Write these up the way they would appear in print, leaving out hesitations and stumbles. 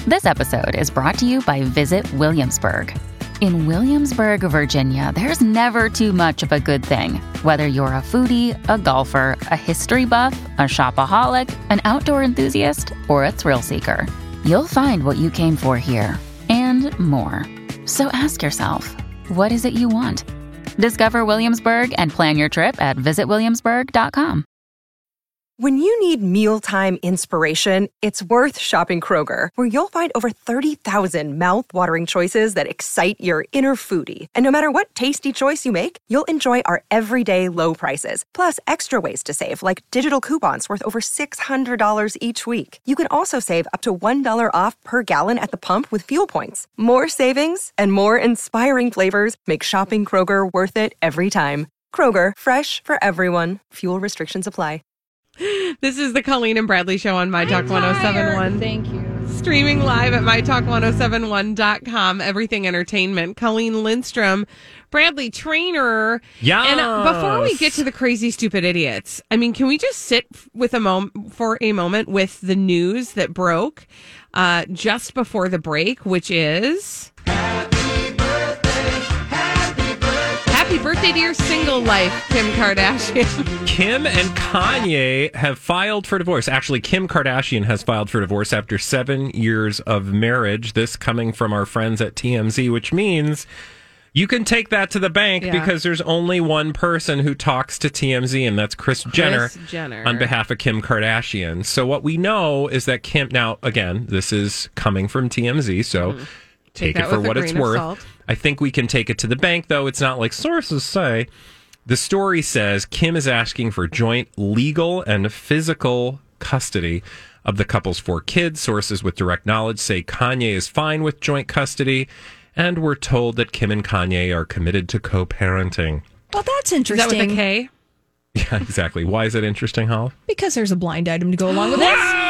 This episode is brought to you by Visit Williamsburg. In Williamsburg, Virginia, there's never too much of a good thing. Whether you're a foodie, a golfer, a history buff, a shopaholic, an outdoor enthusiast, or a thrill seeker, you'll find what you came for here and more. So ask yourself, what is it you want? Discover Williamsburg and plan your trip at visitwilliamsburg.com. When you need mealtime inspiration, it's worth shopping Kroger, where you'll find over 30,000 mouth-watering choices that excite your inner foodie. And no matter what tasty choice you make, you'll enjoy our everyday low prices, plus extra ways to save, like digital coupons worth over $600 each week. You can also save up to $1 off per gallon at the pump with fuel points. More savings and more inspiring flavors make shopping Kroger worth it every time. Kroger, fresh for everyone. Fuel restrictions apply. This is the Colleen and Bradley Show on My Talk 1071. Thank you. Streaming live at MyTalk1071.com. Everything Entertainment. Colleen Lindstrom, Bradley Trainer. Yeah. And before we get to the crazy, stupid idiots, I mean, can we just sit with for a moment with the news that broke just before the break, which is... Happy birthday to your single life, Kim Kardashian. Kim and Kanye have filed for divorce. Actually, Kim Kardashian has filed for divorce after 7 years of marriage. This coming from our friends at TMZ, which means you can take that to the bank because there's only one person who talks to TMZ, and that's Kris Jenner on behalf of Kim Kardashian. So what we know is that Kim, now, again, this is coming from TMZ, so take it for what it's worth. I think we can take it to the bank, though. It's not like sources say. The story says Kim is asking for joint legal and physical custody of the couple's 4 kids. Sources with direct knowledge say Kanye is fine with joint custody, and we're told that Kim and Kanye are committed to co-parenting. Well, that's interesting. Is that with a K? Yeah, exactly. Why is it interesting, Hal? Because there's a blind item to go along with this.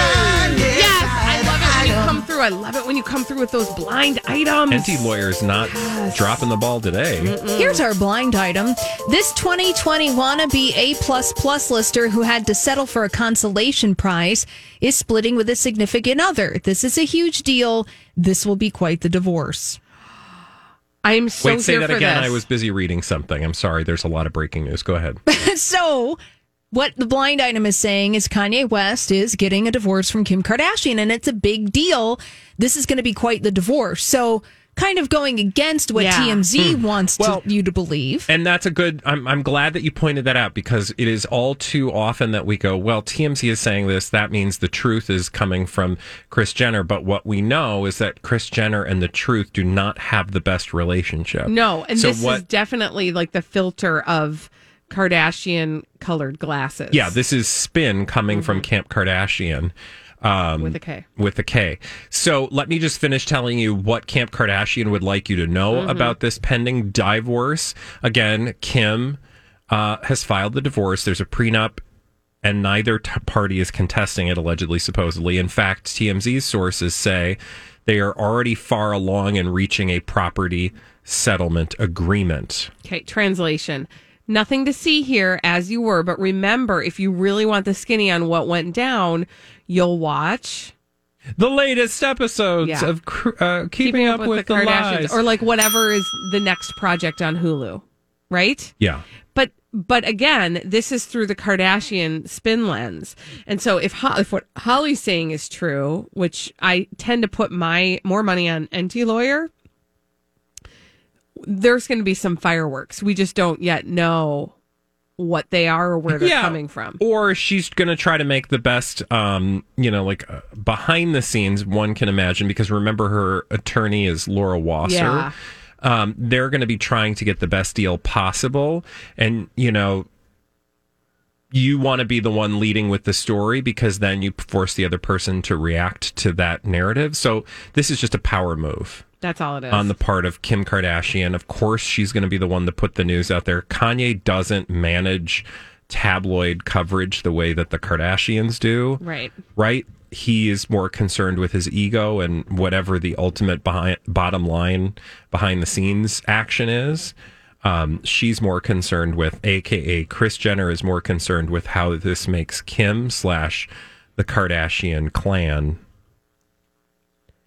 I love it when you come through with those blind items. Anti-lawyer's not dropping the ball today. Here's our blind item. This 2020 wannabe A++ lister who had to settle for a consolation prize is splitting with a significant other. This is a huge deal. This will be quite the divorce. I'm so Wait, say here that for again. this. I was busy reading something. I'm sorry. There's a lot of breaking news. Go ahead. So... what the blind item is saying is Kanye West is getting a divorce from Kim Kardashian, and it's a big deal. This is going to be quite the divorce. So kind of going against what TMZ wants you to believe. And that's a good... I'm glad that you pointed that out, because it is all too often that we go, well, TMZ is saying this. That means the truth is coming from Kris Jenner. But what we know is that Kris Jenner and the truth do not have the best relationship. No, and so this is definitely like the filter of Kardashian colored glasses. Yeah, this is spin coming from Kim Kardashian. With a K. With a K. So let me just finish telling you what Kim Kardashian would like you to know about this pending divorce. Again, Kim has filed the divorce. There's a prenup, and neither party is contesting it, allegedly, supposedly. In fact, TMZ's sources say they are already far along in reaching a property settlement agreement. Okay, translation. Nothing to see here as you were, but remember, if you really want the skinny on what went down, you'll watch the latest episodes of Keeping Up with the Kardashians, Lies. or like whatever is the next project on Hulu, right? Yeah. But again, this is through the Kardashian spin lens. And so if what Holly's saying is true, which I tend to put more money on Anti-Lawyer, there's going to be some fireworks. We just don't yet know what they are or where they're coming from. Or she's going to try to make the best, behind the scenes, one can imagine, because remember her attorney is Laura Wasser. Yeah. They're going to be trying to get the best deal possible. And, you want to be the one leading with the story, because then you force the other person to react to that narrative. So this is just a power move. That's all it is. On the part of Kim Kardashian. Of course, she's going to be the one to put the news out there. Kanye doesn't manage tabloid coverage the way that the Kardashians do. Right? He is more concerned with his ego and whatever the ultimate bottom line behind the scenes action is. She's more concerned with, AKA Kris Jenner is more concerned with how this makes Kim / the Kardashian clan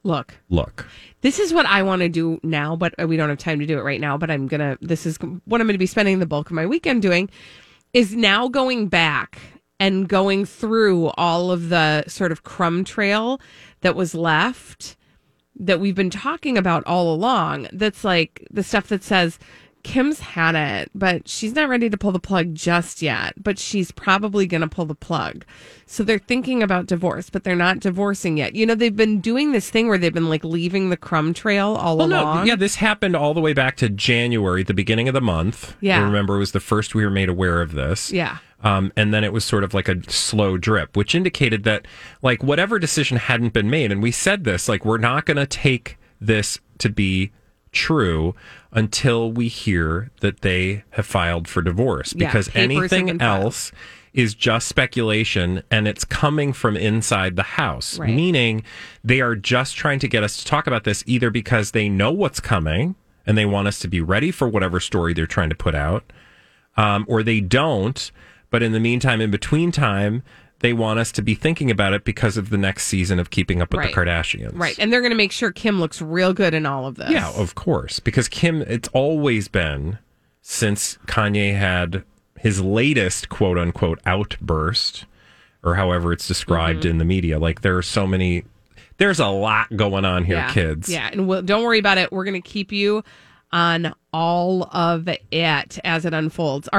Look. This is what I want to do now, but we don't have time to do it right now. But this is what I'm going to be spending the bulk of my weekend doing, is now going back and going through all of the sort of crumb trail that was left that we've been talking about all along. That's like the stuff that says Kim's had it, but she's not ready to pull the plug just yet, but she's probably going to pull the plug. So they're thinking about divorce, but they're not divorcing yet. You know, they've been doing this thing where they've been like leaving the crumb trail all along. Yeah, this happened all the way back to January, the beginning of the month. Yeah. I remember it was the first we were made aware of this. Yeah. And then it was sort of like a slow drip, which indicated that like whatever decision hadn't been made, and we said this, like we're not going to take this to be true until we hear that they have filed for divorce, because anything else is just speculation, and it's coming from inside the house, right. Meaning they are just trying to get us to talk about this either because they know what's coming and they want us to be ready for whatever story they're trying to put out, or they don't, but in the meantime, in between time, they want us to be thinking about it because of the next season of Keeping Up with the Kardashians. Right. And they're going to make sure Kim looks real good in all of this. Yeah, of course. Because Kim, it's always been, since Kanye had his latest quote unquote outburst, or however it's described in the media, like there's a lot going on here, kids. Yeah. And don't worry about it. We're going to keep you on all of it as it unfolds.